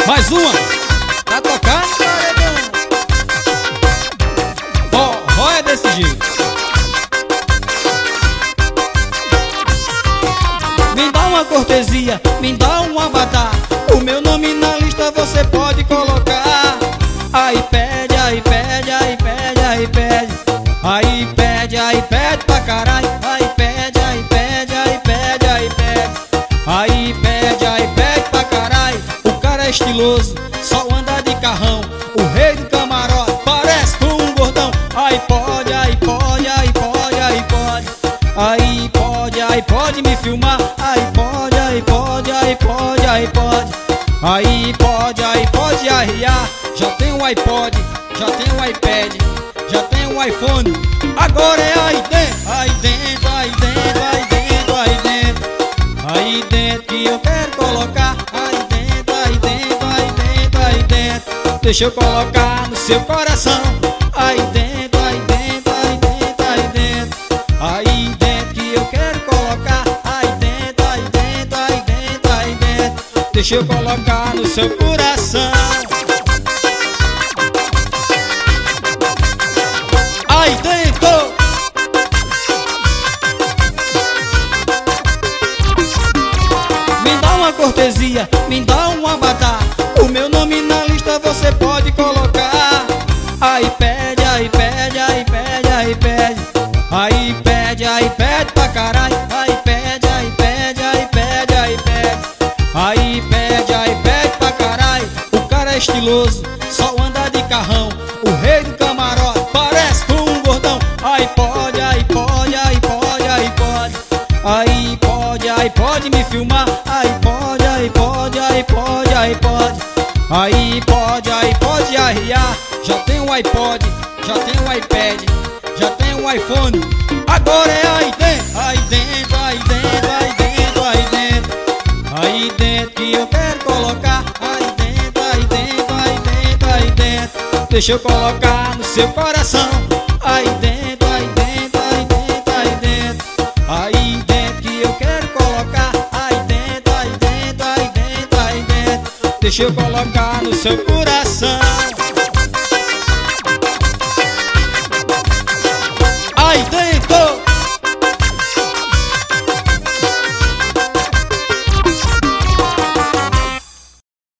Mais uma pra tocar no paredão. Forró é desse jeito. Me dá uma cortesia, me dá um avatar. O meu nome na lista você pode colocar. Aí pede, aí pede, aí pede, aí pede. Aí pede, aí pede pra caralho. Aí pede, aí pede, aí pede, aí pede. Aí pede, aí pede pra caralho. O cara é estiloso, só anda de carrão. O rei do camarote parece um gordão. Aí pode, aí pode, aí pode, aí pode. Aí pode, aí pode me filmar. Aí pode, aí pode, aí pode, aí pode. Aí pode arriar. Já tem um iPod, já tem um iPad, já tem um iPhone. Agora é aí dentro, aí dentro, aí dentro, aí dentro, aí dentro. Aí dentro que eu quero colocar. Aí dentro, aí dentro, aí dentro, aí dentro. Deixa eu colocar no seu coração. Aí dentro, aí dentro, aí dentro, aí dentro. Aí dentro que eu quero colocar. Aí dentro, aí dentro, aí dentro, aí dentro. Deixa eu colocar no seu coração. Aí dentro. Me dá uma cortesia, me dá um avatar. O meu nome na lista você pode colocar. Aí pede, aí pede, aí pede, aí pede. Aí pede, aí pede pra caralho. Aí pede, aí pede, aí pede, aí pede. Aí pede, aí pede pra caralho. O cara é estiloso, só anda de carrão. O rei do camarote parece um gordão. Aí pode, aí pode, aí pode, aí pode. Aí pode me filmar. Aí pode, aí pode, aí pode, aí pode. Aí pode arriar. Já tem um iPod, já tem um iPad, já tem um iPhone. Agora é aí dentro, aí dentro, aí dentro, aí dentro, aí dentro. Aí dentro que eu quero colocar. Aí dentro, aí dentro, aí dentro, aí dentro. Deixa eu colocar no seu coração. Aí dentro, aí dentro, aí dentro, aí dentro. Aí dentro que eu quero colocar. Aí dentro, aí dentro, aí dentro, aí dentro. Deixa eu colocar no seu coração.